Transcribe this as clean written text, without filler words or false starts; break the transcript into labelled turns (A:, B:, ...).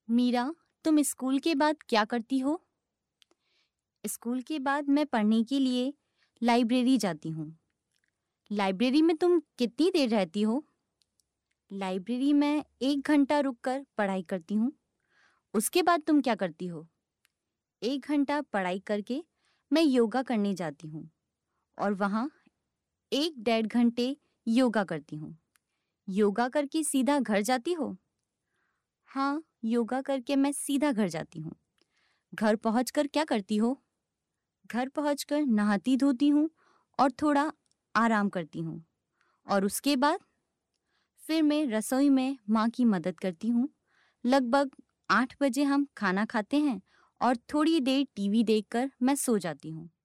A: मीरा, तुम स्कूल के बाद क्या करती हो? स्कूल के बाद मैं पढ़ने के लिए लाइब्रेरी जाती हूँ। लाइब्रेरी में तुम कितनी देर रहती हो? लाइब्रेरी में 1 घंटा रुककर पढ़ाई करती हूँ। उसके बाद तुम क्या करती हो? 1 घंटा पढ़ाई करके मैं योगा करने जाती हूँ और वहाँ 1 डेढ़ घंटे योगा करती हूँ। योगा करके सीधा घर जाती हो? हाँ, योगा करके मैं सीधा घर जाती हूँ। घर पहुँचकर क्या करती हो? घर पहुँचकर नहाती धोती हूँ और थोड़ा आराम करती हूँ और उसके बाद फिर मैं रसोई में माँ की मदद करती हूँ। लगभग 8 बजे हम खाना खाते हैं और थोड़ी देर टीवी देखकर मैं सो जाती हूँ।